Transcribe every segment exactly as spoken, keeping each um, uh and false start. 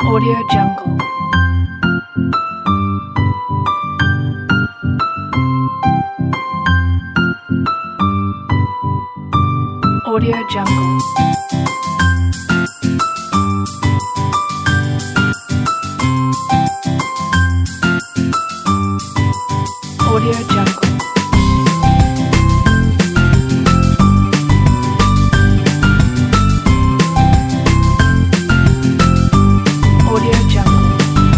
Audio Jungle. Audio Jungle. Audio Jungle. Audio Jungle.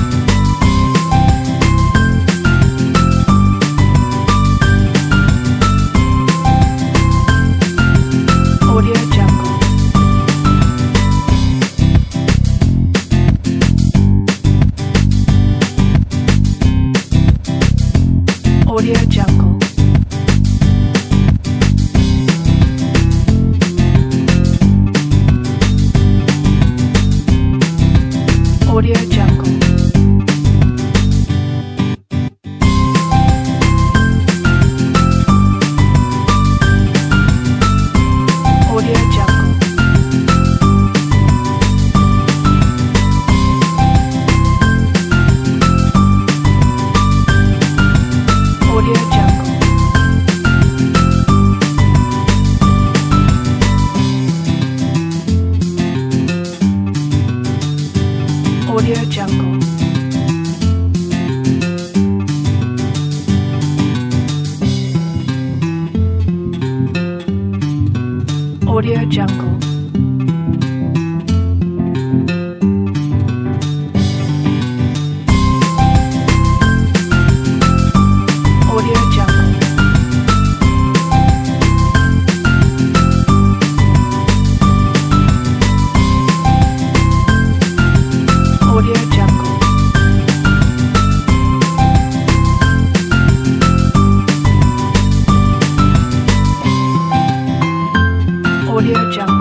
Audio Jungle. Audio Jungle. Audio Jungle. Audio Jungle. Audio Jungle. Audio Jungle. Audio Jungle. Audio Jungle. Audio Jungle. Audio Jungle.